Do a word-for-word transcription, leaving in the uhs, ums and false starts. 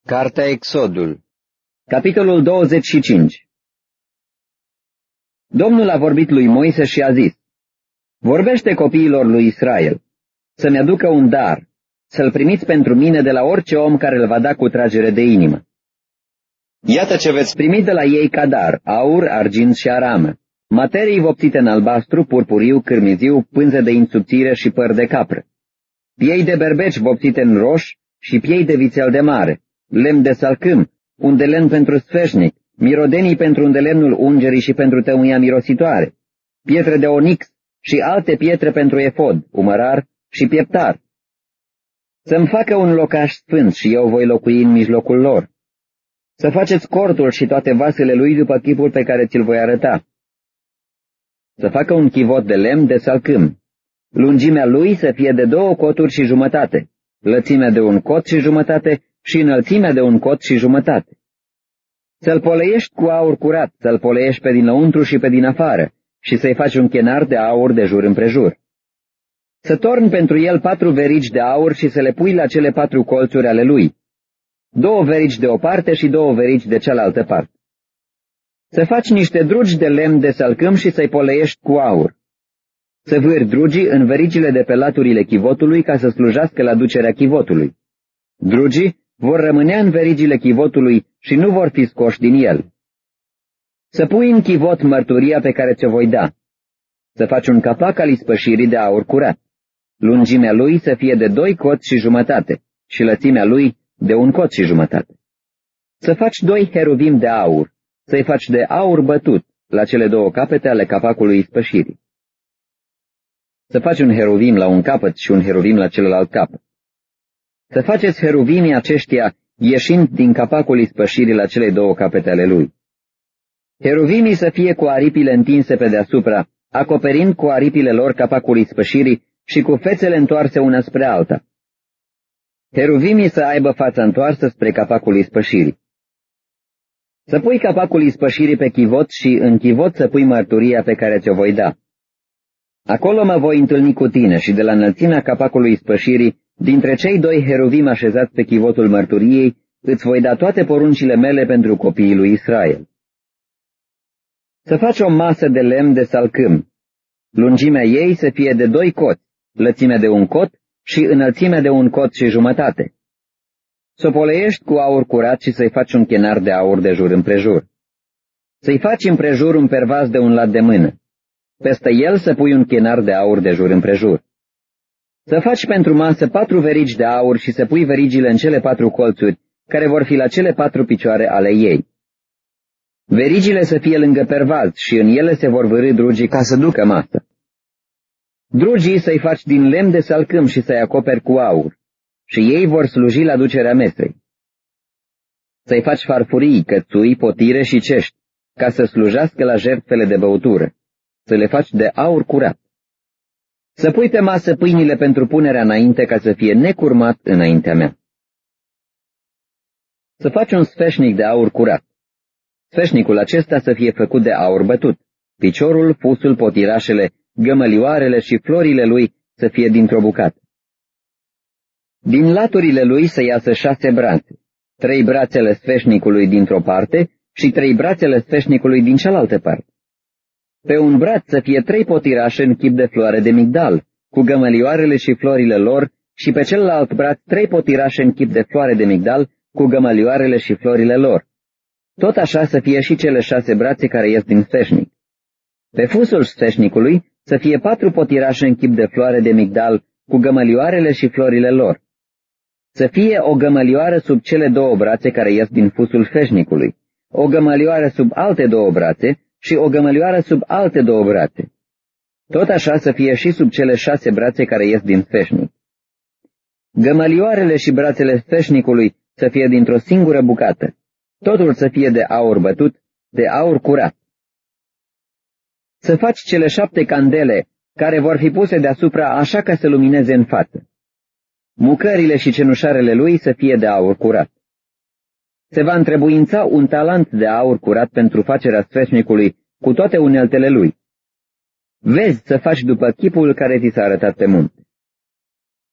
Cartea Exodul, capitolul douăzeci și cinci. Domnul a vorbit lui Moise și a zis: vorbește copiilor lui Israel să-mi aducă un dar, să-l primiți pentru mine de la orice om care îl va da cu tragere de inimă. Iată ce veți primi de la ei ca dar: aur, argint și aramă, materii vopsite în albastru, purpuriu, cârmiziu, pânze de insubțire și păr de capră, piei de berbeci vopsite în roș și piei de vițel de mare, lemn de salcâm, un de lemn pentru sfeșnic, mirodenii pentru undelemnul ungerii și pentru tămâia mirositoare, pietre de onix și alte pietre pentru efod, umărar și pieptar. Să-mi facă un locaș sfânt și eu voi locui în mijlocul lor. Să faceți cortul și toate vasele lui după chipul pe care ți-l voi arăta. Să facă un chivot de lemn de salcâm. Lungimea lui să fie de două coturi și jumătate, lățimea de un cot și jumătate și înălțimea de un cot și jumătate. Să-l poleiești cu aur curat, să-l poleiești pe dinăuntru și pe din afară, și să-i faci un chenar de aur de jur împrejur. Să torni pentru el patru verigi de aur și să le pui la cele patru colțuri ale lui, două verigi de o parte și două verigi de cealaltă parte. Să faci niște drugi de lemn de salcâm și să-i poleiești cu aur. Să vâri drugii în verigile de pe laturile chivotului ca să slujească la ducerea chivotului. Drugii vor rămânea în verigile chivotului și nu vor fi scoși din el. Să pui în chivot mărturia pe care ți-o voi da. Să faci un capac al ispășirii de aur curat. Lungimea lui să fie de doi coți și jumătate și lățimea lui de un cot și jumătate. Să faci doi heruvim de aur, să-i faci de aur bătut la cele două capete ale capacului ispășirii. Să faci un heruvim la un capăt și un heruvim la celălalt capăt. Să faceți heruvimii aceștia ieșind din capacul ispășirii la cele două capete ale lui. Heruvimii să fie cu aripile întinse pe deasupra, acoperind cu aripile lor capacul ispășirii și cu fețele întoarse una spre alta. Heruvimii să aibă fața întoarsă spre capacul ispășirii. Să pui capacul ispășirii pe chivot și în chivot să pui mărturia pe care ți-o voi da. Acolo mă voi întâlni cu tine și de la înălțimea capacului ispășirii, dintre cei doi heruvimi așezați pe chivotul mărturiei, îți voi da toate poruncile mele pentru copiii lui Israel. Să faci o masă de lemn de salcâm. Lungimea ei să fie de doi coți, lățimea de un cot și înălțimea de un cot și jumătate. Să o poleiești cu aur curat și să-i faci un chenar de aur de jur împrejur. Să-i faci împrejur un pervaz de un lat de mână. Peste el să pui un chenar de aur de jur împrejur. Să faci pentru masă patru verigi de aur și să pui verigile în cele patru colțuri, care vor fi la cele patru picioare ale ei. Verigile să fie lângă pervaz și în ele se vor vârî drugii ca să ducă masă. Drugii să-i faci din lemn de salcâm și să-i acoperi cu aur, și ei vor sluji la ducerea mesei. Să-i faci farfurii, cățui, potire și cești, ca să slujească la jertfele de băutură, să le faci de aur curat. Să pui pe masă pâinile pentru punerea înainte ca să fie necurmat înaintea mea. Să faci un sfeșnic de aur curat. Sfeșnicul acesta să fie făcut de aur bătut, piciorul, fusul, potirașele, gămălioarele și florile lui să fie dintr-o bucată. Din laturile lui să iasă șase brațe, trei brațele sfeșnicului dintr-o parte și trei brațele sfeșnicului din cealaltă parte. Pe un braț să fie trei potirașe în chip de floare de migdal, cu gămălioarele și florile lor, și pe celălalt braț trei potirașe în chip de floare de migdal, cu gămălioarele și florile lor. Tot așa să fie și cele șase brațe care ies din sfeșnic. Pe fusul sfeșnicului să fie patru potirașe în chip de floare de migdal, cu gămălioarele și florile lor. Să fie o gămălioară sub cele două brațe care ies din fusul sfeșnicului, o gămălioară sub alte două brațe și o gămălioară sub alte două brațe. Tot așa să fie și sub cele șase brațe care ies din sfeșnic. Gămălioarele și brațele sfeșnicului să fie dintr-o singură bucată, totul să fie de aur bătut, de aur curat. Să faci cele șapte candele care vor fi puse deasupra așa ca să lumineze în față. Mucările și cenușarele lui să fie de aur curat. Se va întrebuința un talent de aur curat pentru facerea sfeșnicului cu toate uneltele lui. Vezi să faci după chipul care ți s-a arătat pe munte.